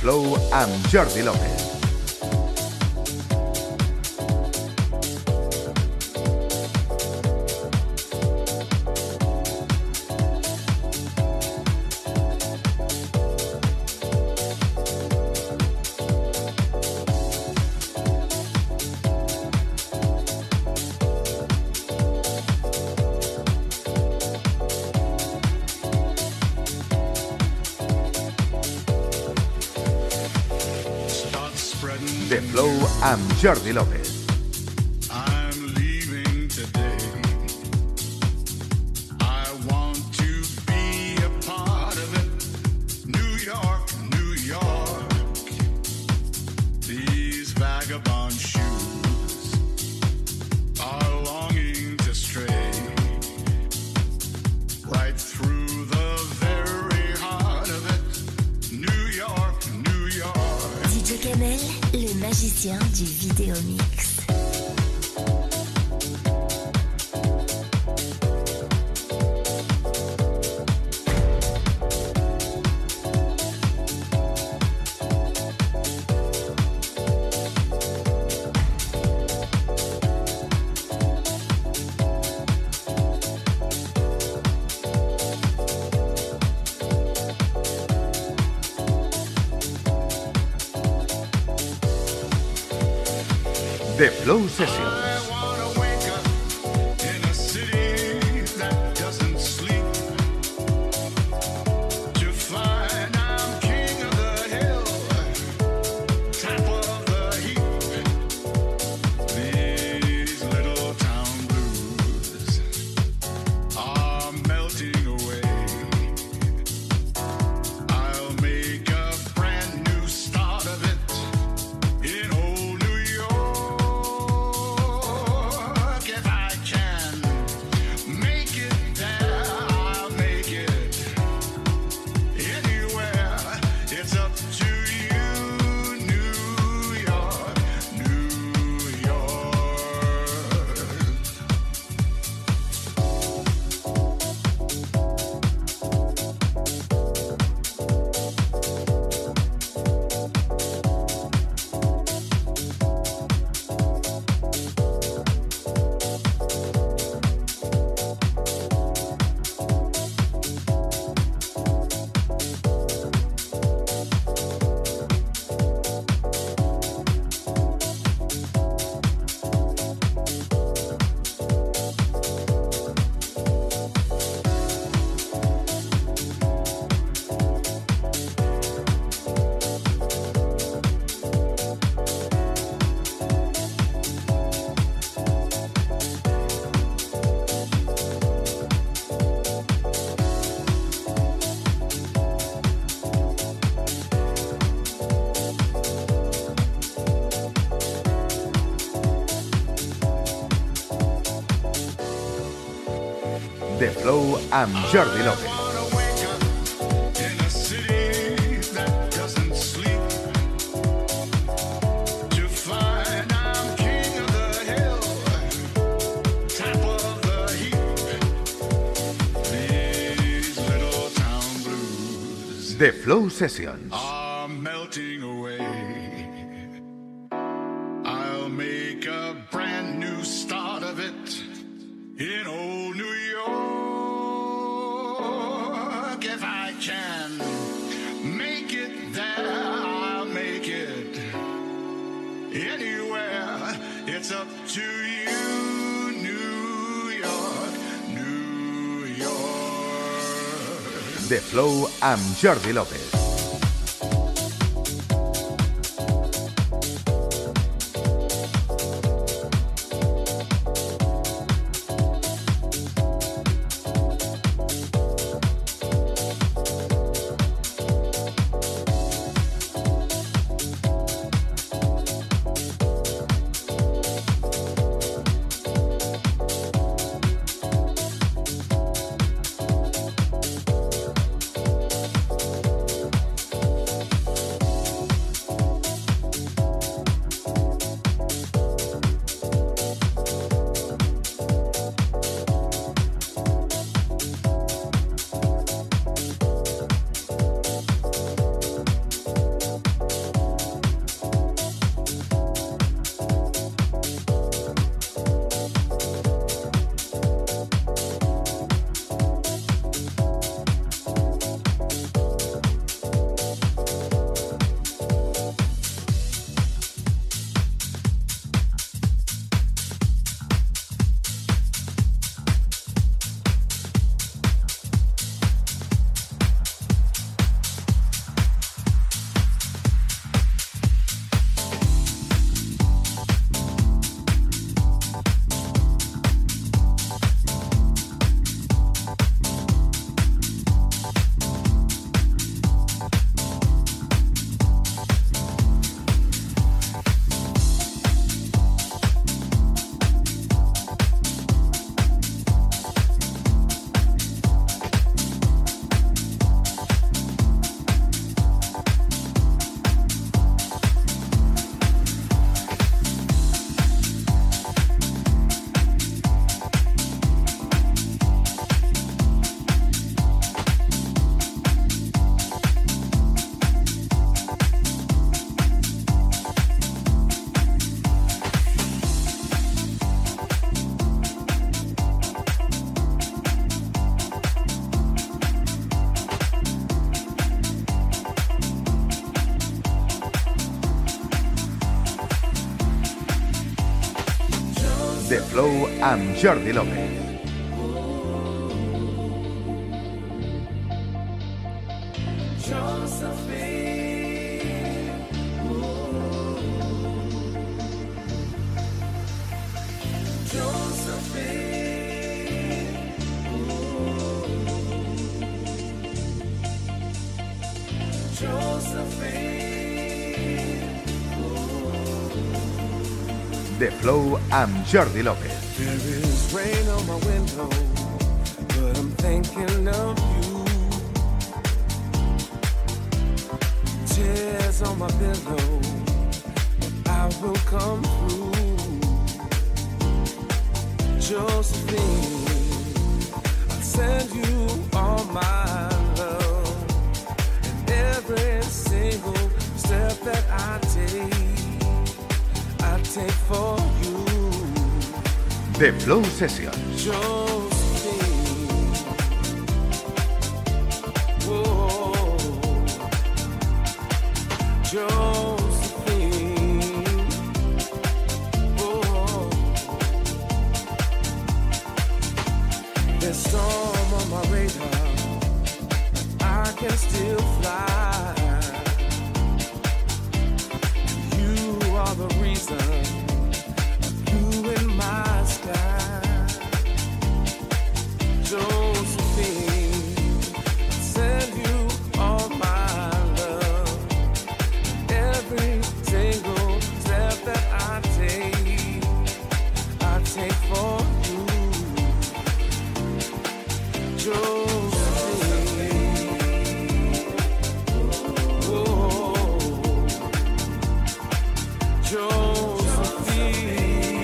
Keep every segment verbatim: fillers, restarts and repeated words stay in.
Flow amb Jordi López. The Flow amb Jordi López. Le magicien du vidéomix. The Flow Sessions. The Flow amb Jordi López. The Flow Sessions. Are melting away. I'll make a brand new start of it in old New York. If I can make it there, I'll make it anywhere. It's up to you, New York, New York. The Flow amb Jordi López. The Flow amb Jordi López. The Flow amb Jordi López. There is rain on my window, but I'm thinking of you. Tears on my pillow, I will come through. Josephine, I'll send you all my love, and every single step that I take, I take for you. The Flow Sessions. Josephine, whoa, Josephine, whoa. There's storm on my radar, I can still fly. You are the reason, you in my sky. Josephine, I'll send you all my love. Every single step that I take, I take for you. Josephine, whoa, Josephine.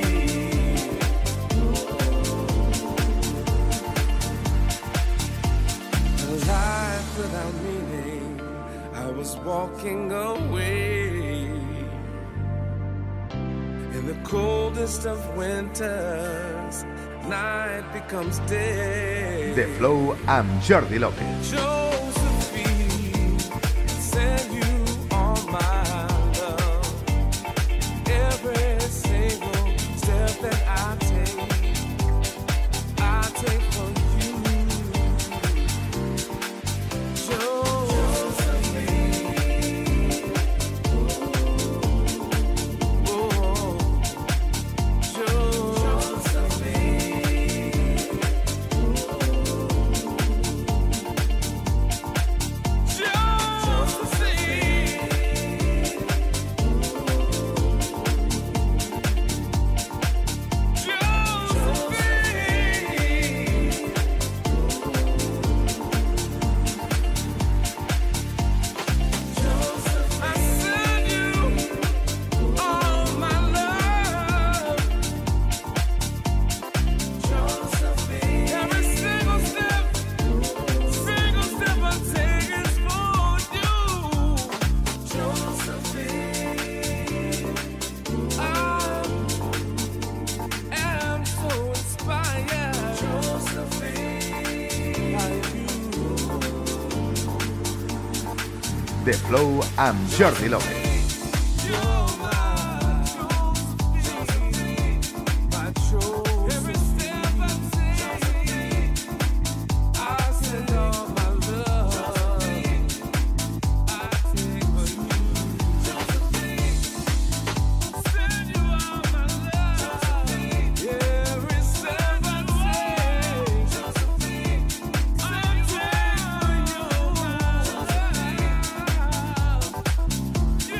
Life without meaning, I was walking away. In the coldest of winters, night becomes day. The Flow amb Jordi López. Josephine, send you all my love. Every single step that I take, I take for you. The Flow amb Jordi López. Yeah.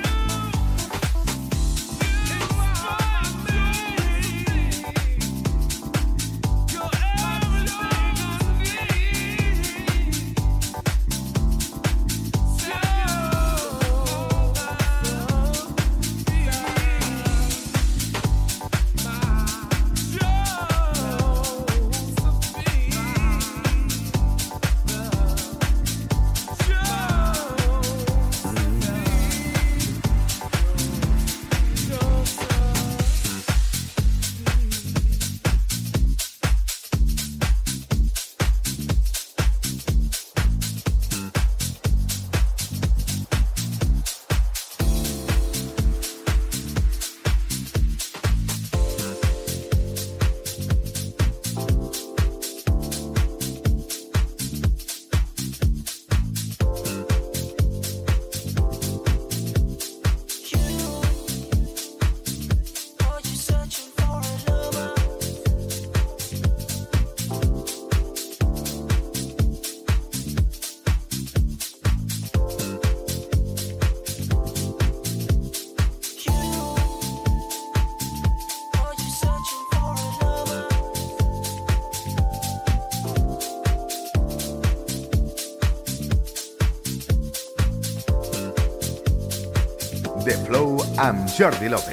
amb Jordi López.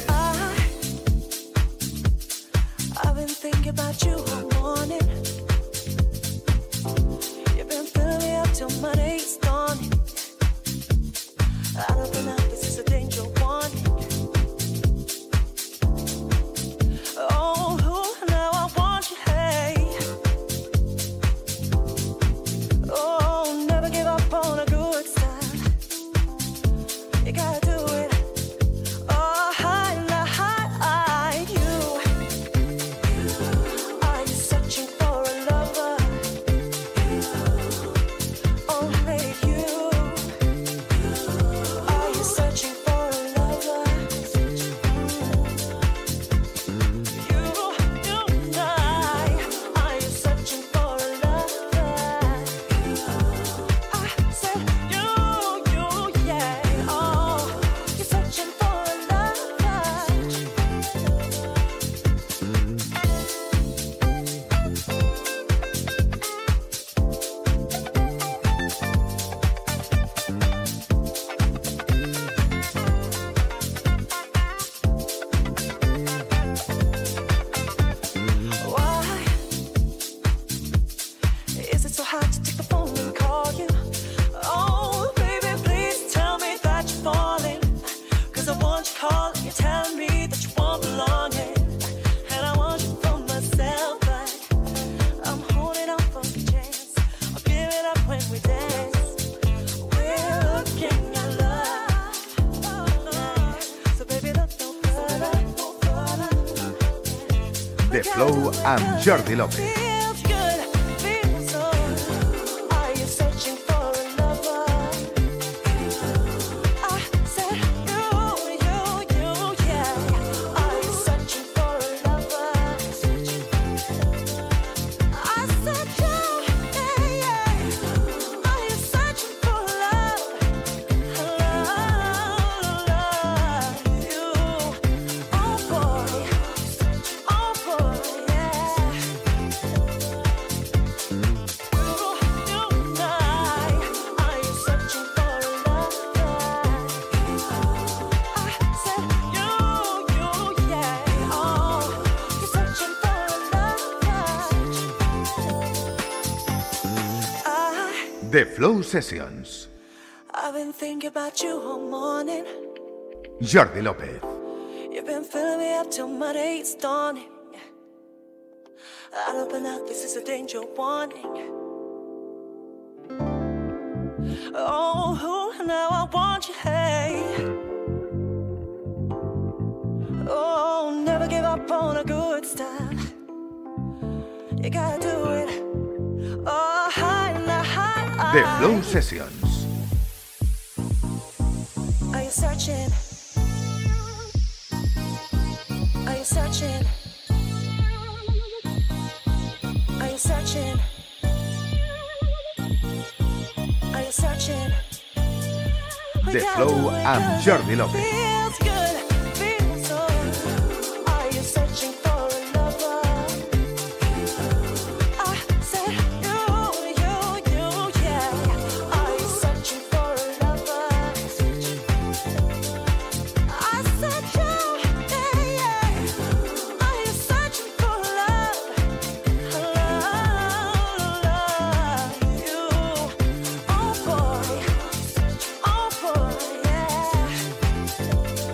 I've been thinking about you all morning. You've been filling me up till my day's dawning. I don't know if this is a danger warning. Oh, now I want you, hey. Oh, never give up on a good start. You gotta do it. Oh, high, high, high, you. Are you searching for a lover? Only you. Are you searching for a lover? You, you and I. Are you searching for a lover? I said you, you, yeah. Oh, you're searching for a lover. Why is it so hard to take the phone and call you? Oh, baby, please tell me that you're falling. Cause I want you calling, you tell me that you want belonging. And I want you for myself, but I'm holding out for a chance. I'll give it up when we dance. We're looking at love. So baby, look no further, no further. The Flow amb Jordi López. Feels good, feels so. Are you searching for a lover? I said you, you, you, yeah. Are you searching for a lover? I said you, yeah, yeah. Are you searching for love? Love, love, you. Oh boy, oh boy, yeah. The Flow Sessions. I've been thinking about you all morning. Jordi López. You've been filling me up till my day's dawning. I don't believe this is a danger warning. Oh, now I want you, hey. Oh, never give up on a good start. You gotta do it. Oh, high, now high. The Flow Sessions. Are you searching? Are you searching? Are you searching? Are you searching? The Flow amb Jordi López. Feels good, feels so. Are you searching for a lover? I said you, you, you, yeah. Are you searching for a lover? I said you, yeah, yeah. Are you searching for love? Love, love, you. Oh boy, oh boy, yeah.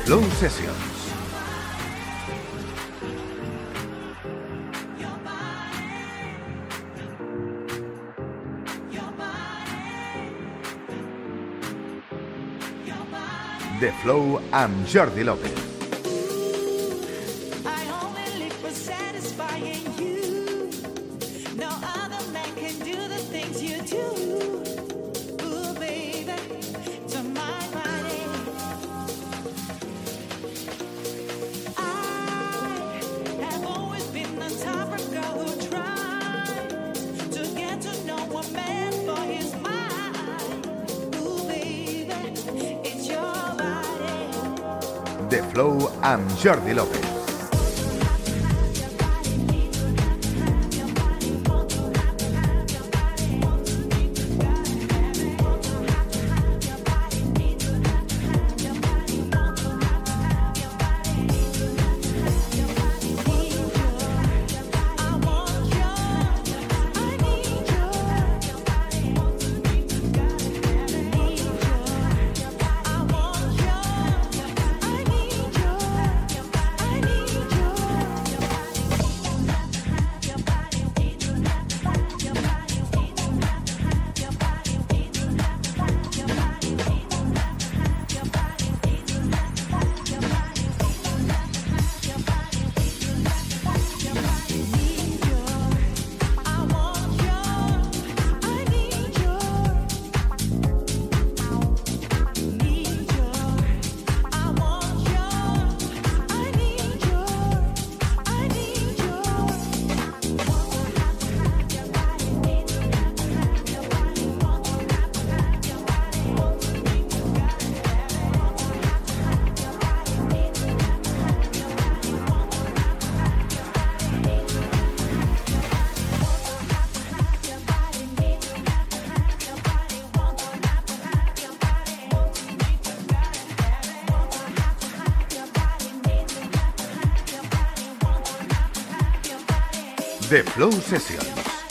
Flow Sessions. The Flow amb Jordi López. I only live for satisfying you. No other man can do the things you do. Ooh, baby, to my body. I have always been the type of girl who tries to get to know a man for his mind. Ooh, baby, it's your body. The Flow amb Jordi López. The Flow Sessions.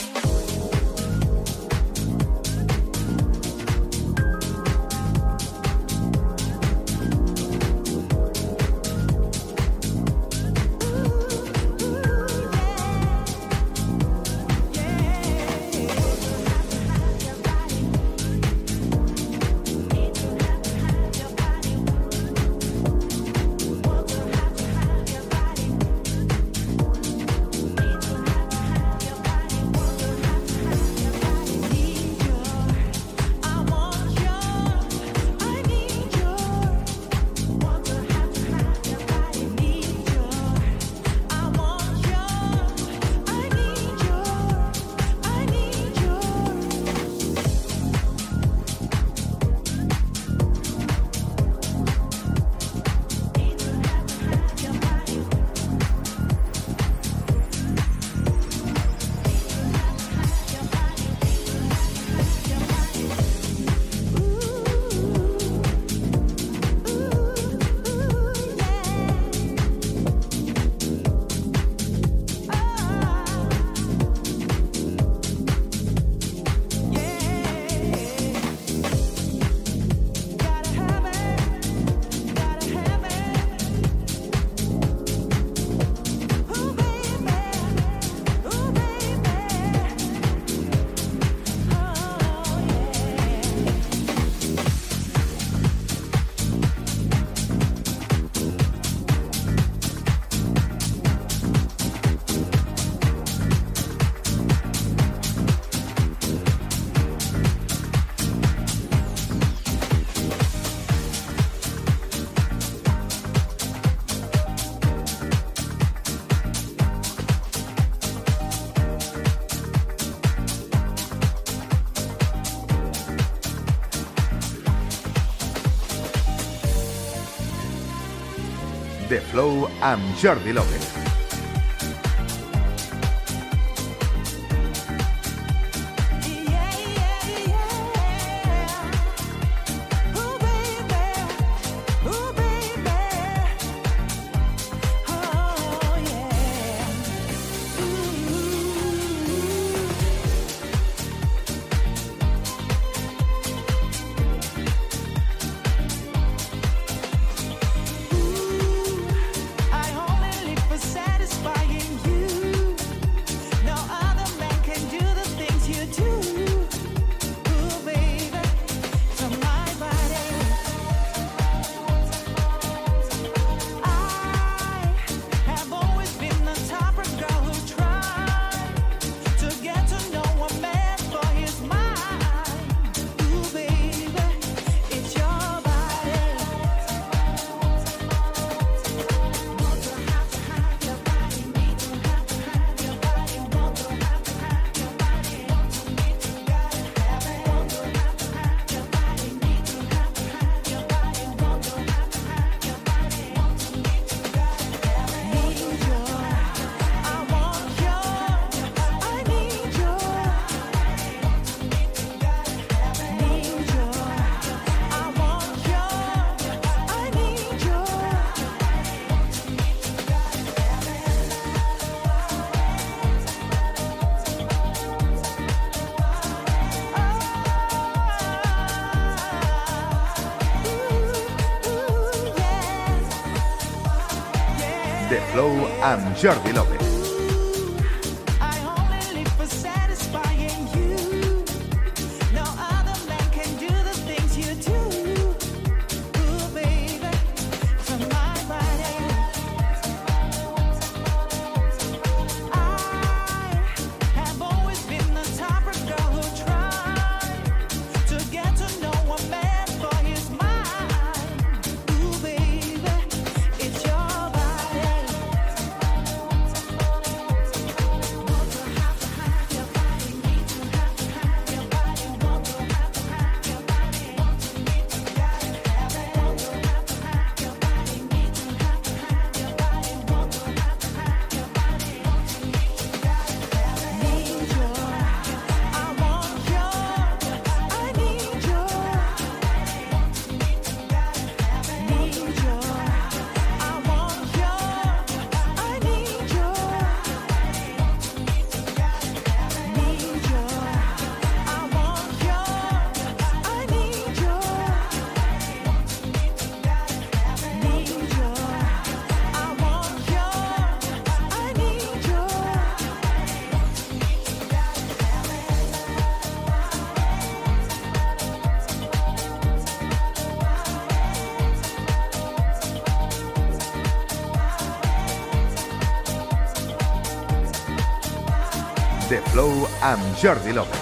The Flow amb Jordi López. Ooh, The Flow amb Jordi López. The Flow amb Jordi López.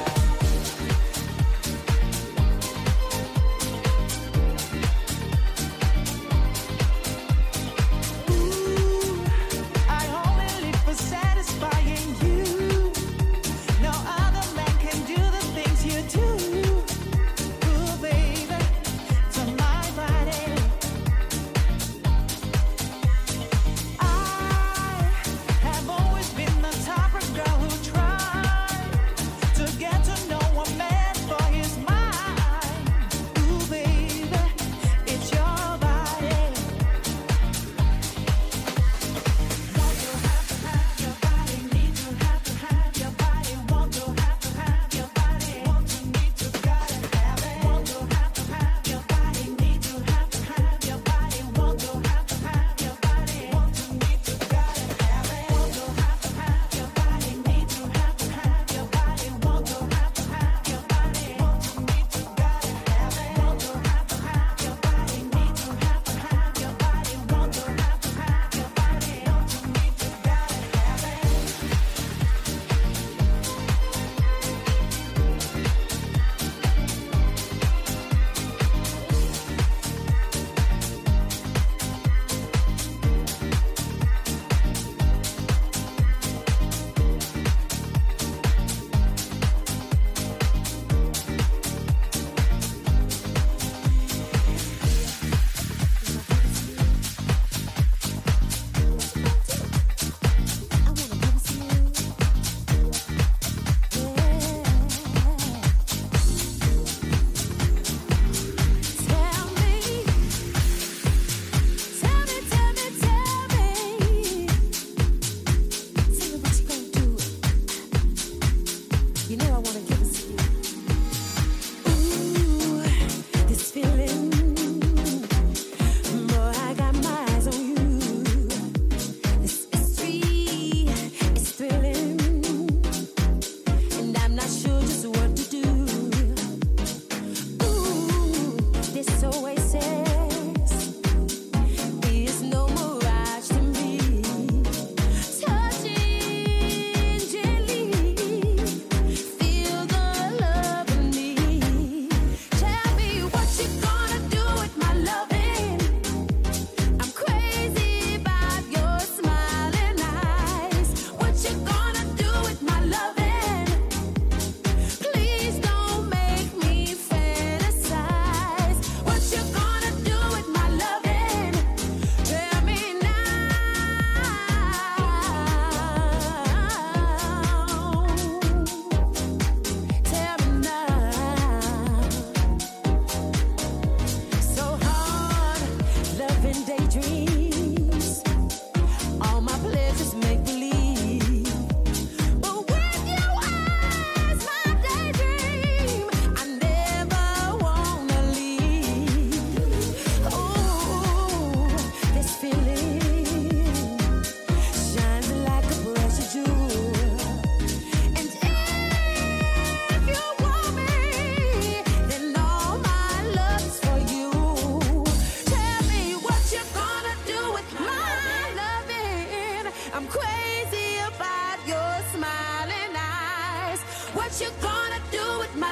Get to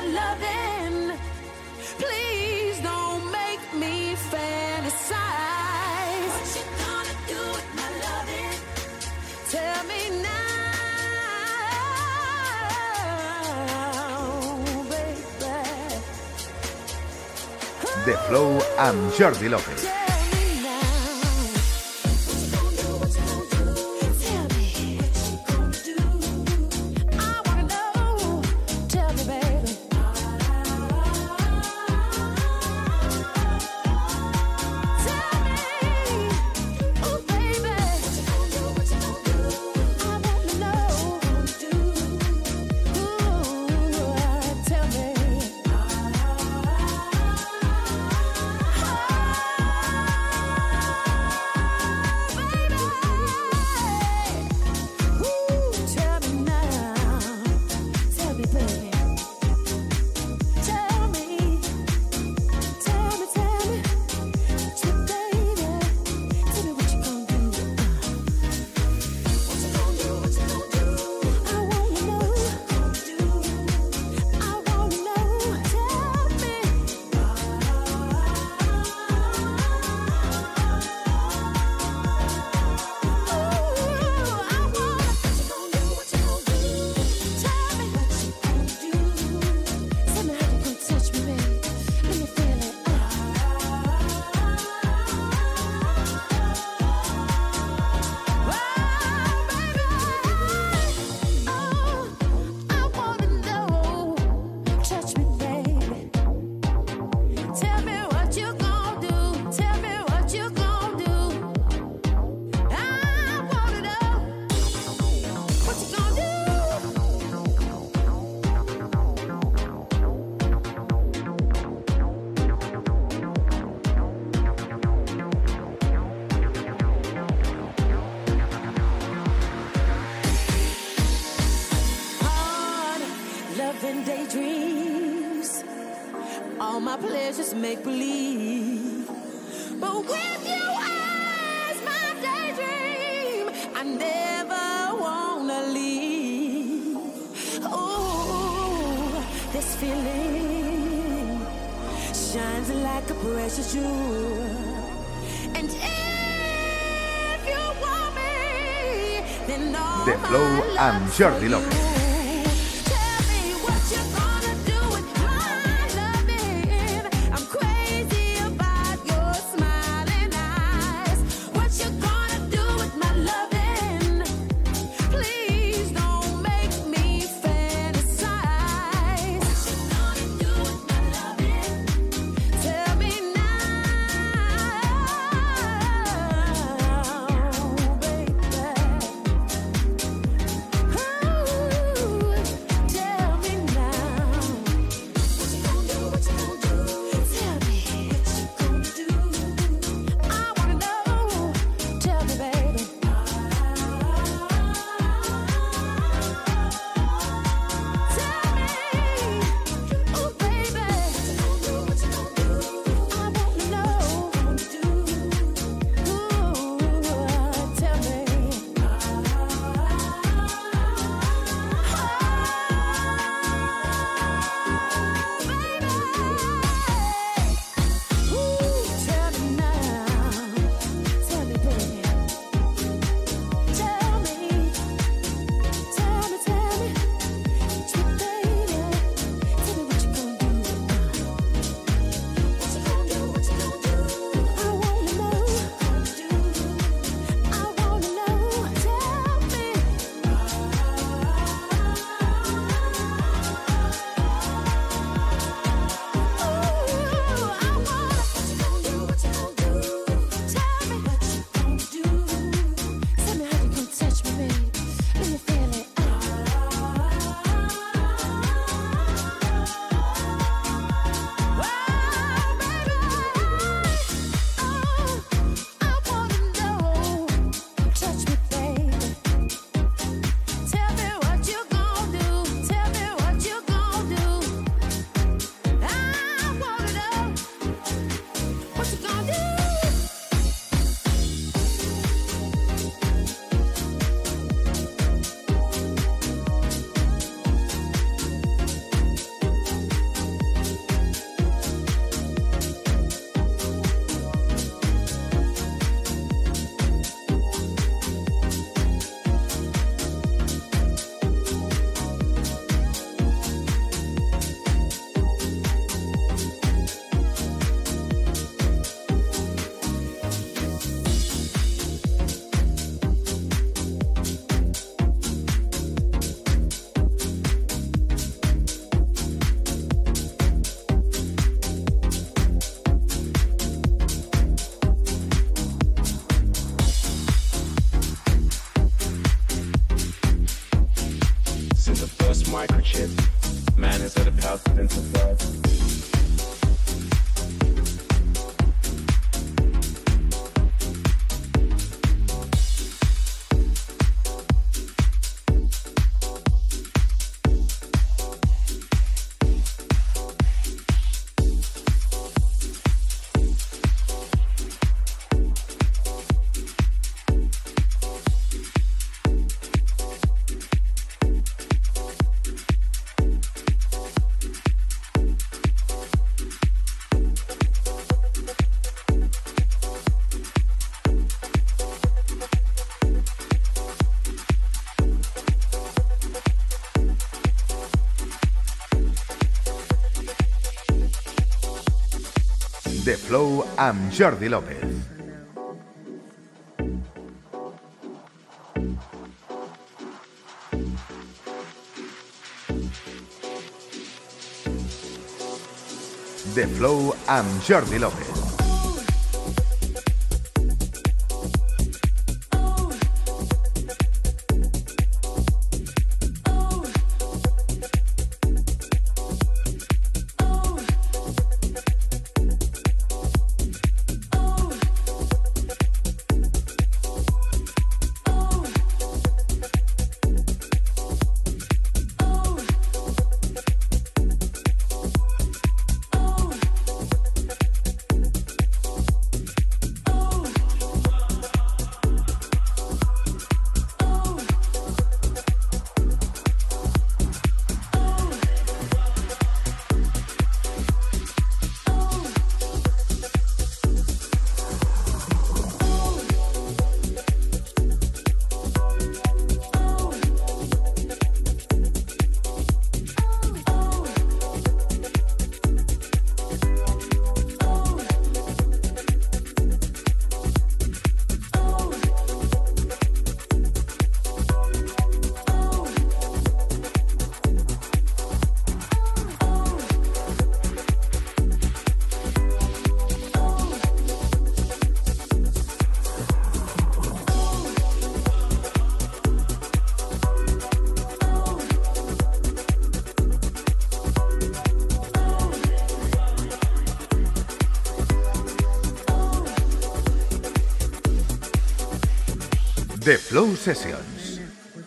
loving. Please don't make me fantasize. What you gonna do with my loving? Tell me now, baby. The Flow amb Jordi López. All my pleasures make believe, but with you as my daydream, I never wanna leave. Oh, this feeling shines like a precious jewel, and if you want me, then all The Flow amb Jordi López. microchips. Man is at a palpitant of blood. The Flow amb Jordi López. The Flow amb Jordi López. The Flow Sessions.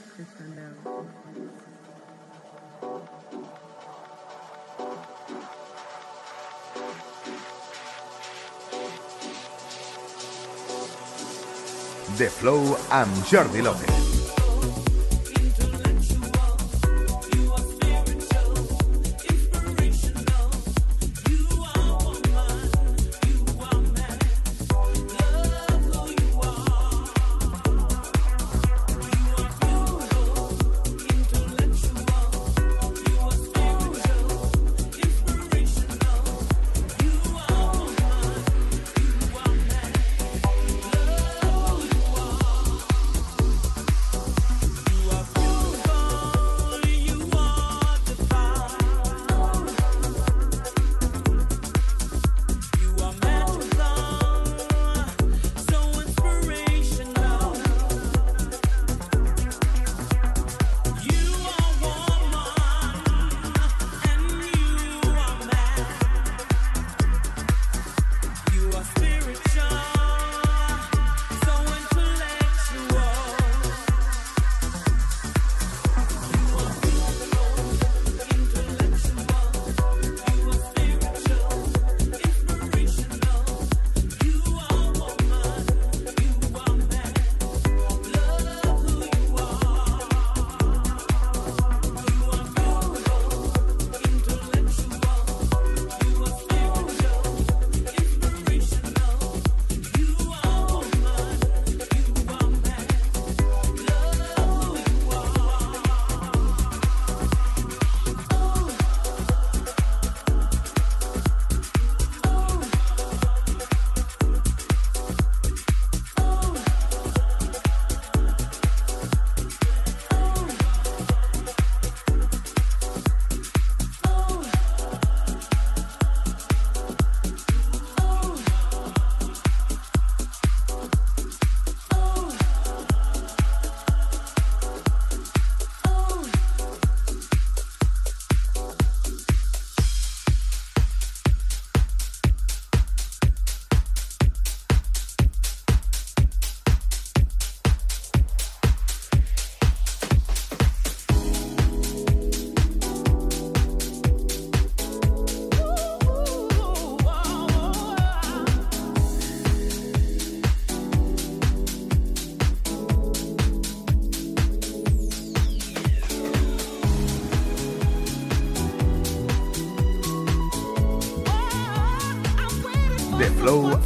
The Flow amb Jordi López.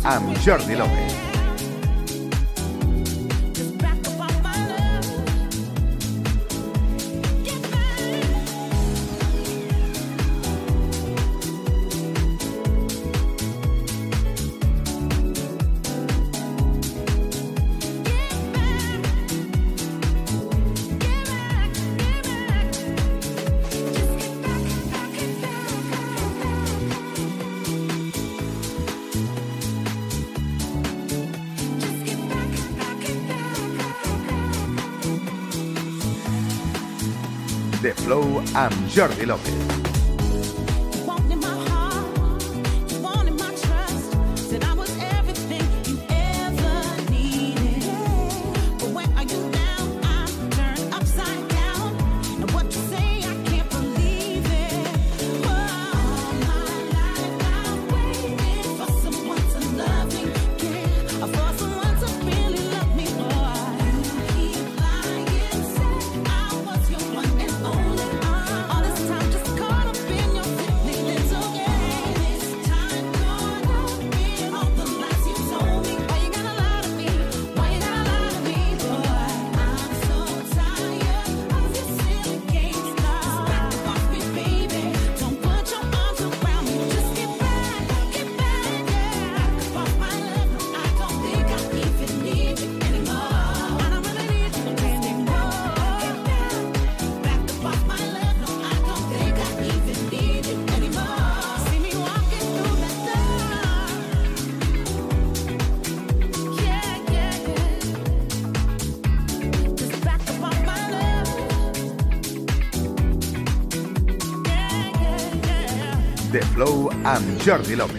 amb Jordi López. The Flow amb Jordi López. The Flow amb Jordi López.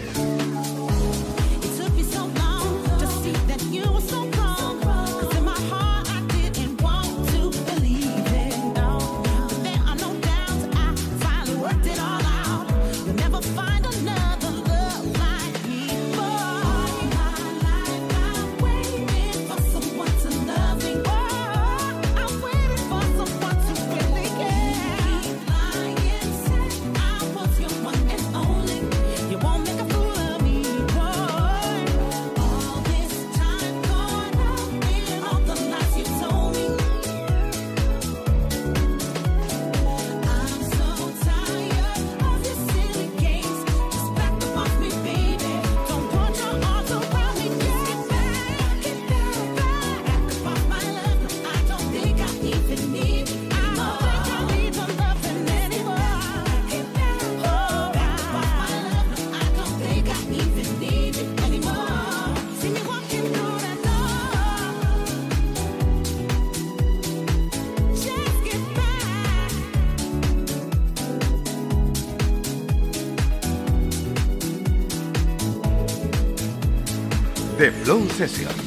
The Flow Sessions.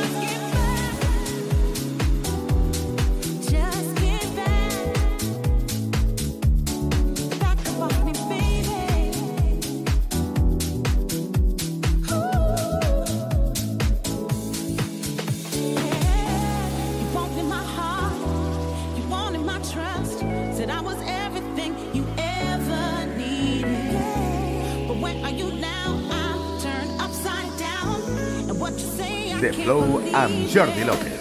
The Flow amb Jordi López.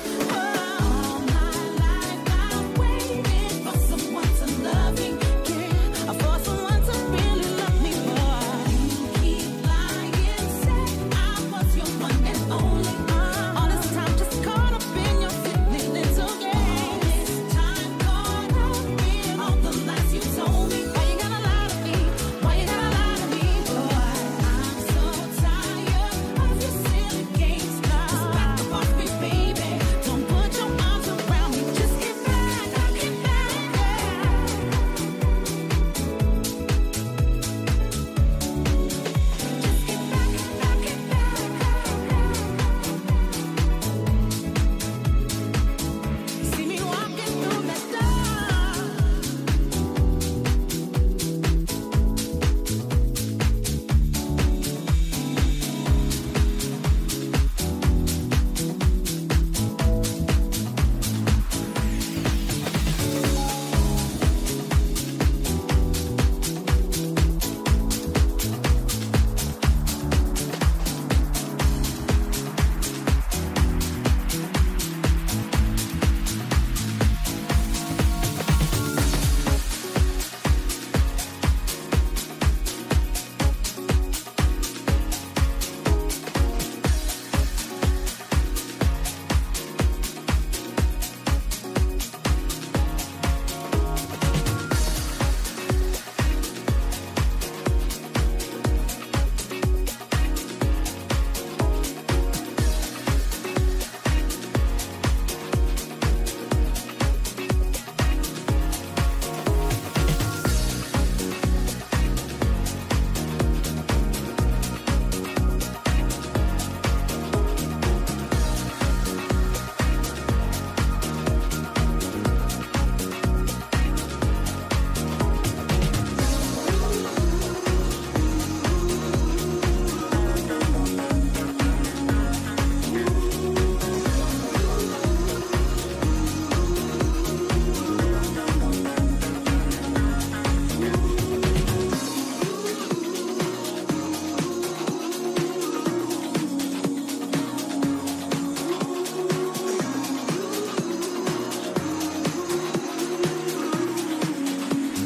Baby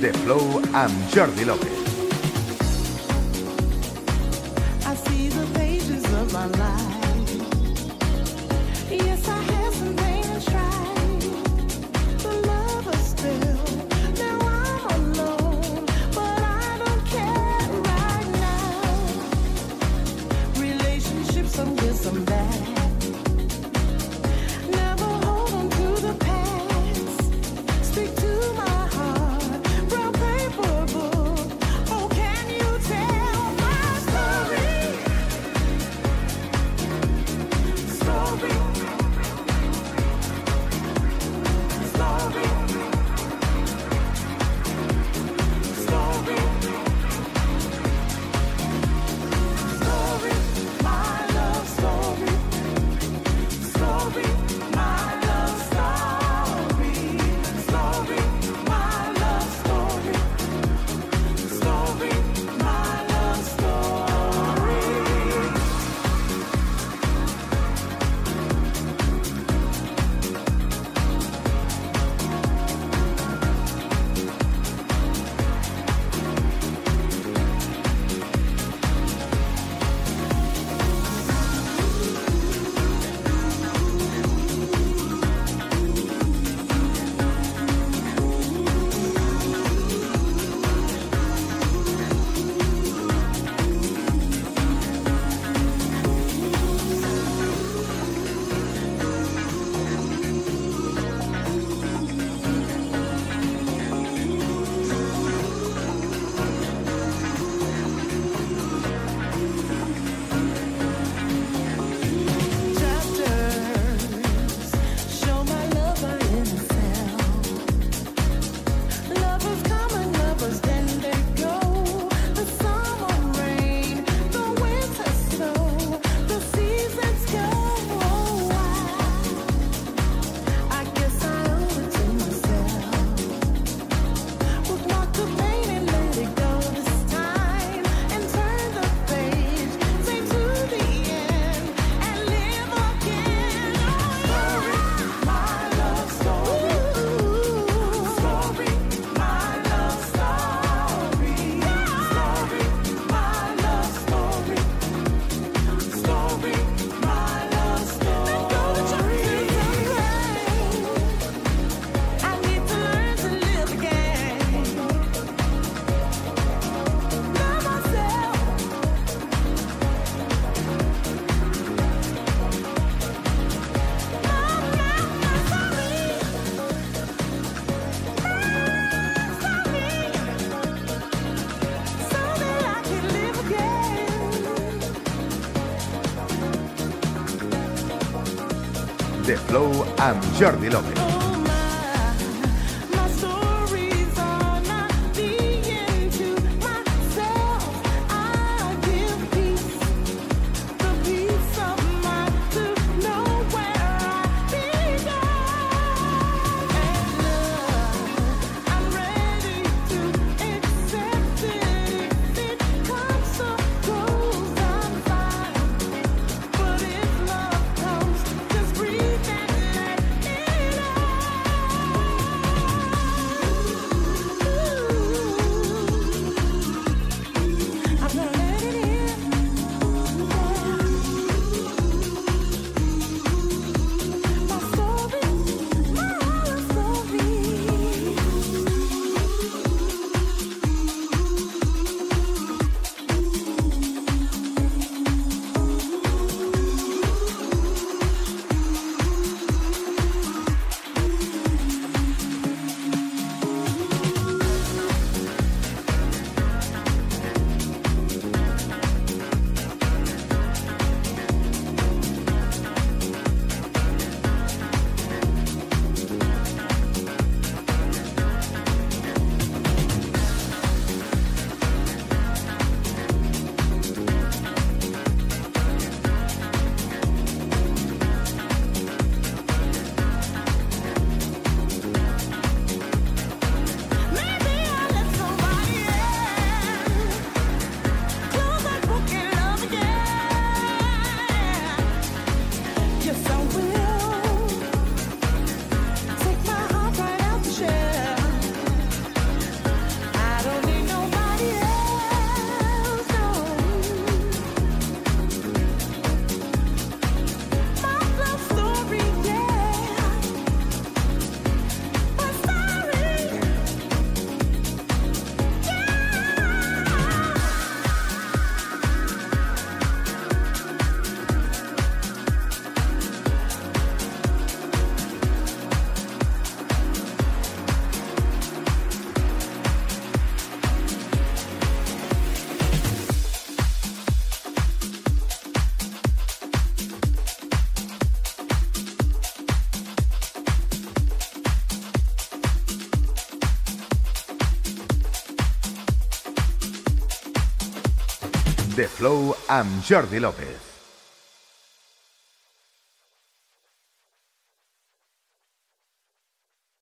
The Flow amb Jordi López. I see the pages of my life. Yes, I have some pain and strife. The love is still. Now I'm alone, but I don't care right now. Relationships, some good, some bad. Never hold on to the past. Speak to my heart. Brown paper book. Oh, can you tell my story? Story. Story. Story. Story. My love story. Story. My love story. Story. My love story. Story. My love story. Chapters show my lover in a cell. Lovers come and lovers then they go. The summer rain, the winter snow, the seasons go. I guess I owe it to myself. Would want to paint and let it go this time and turn the page, say to the end and live again. Story, my love story. Story, my love story. Story, my love story. Story, my love story. I need to learn to live again. Love myself. So that I can live again. The Flow amb Jordi López. Oh my, my stories are not the end to myself. I give peace, the peace of mind to know where I belong. And love, I'm ready to accept it. If it comes so close, I'm fine. But if love comes, just breathe and let it out. The Flow amb Jordi López.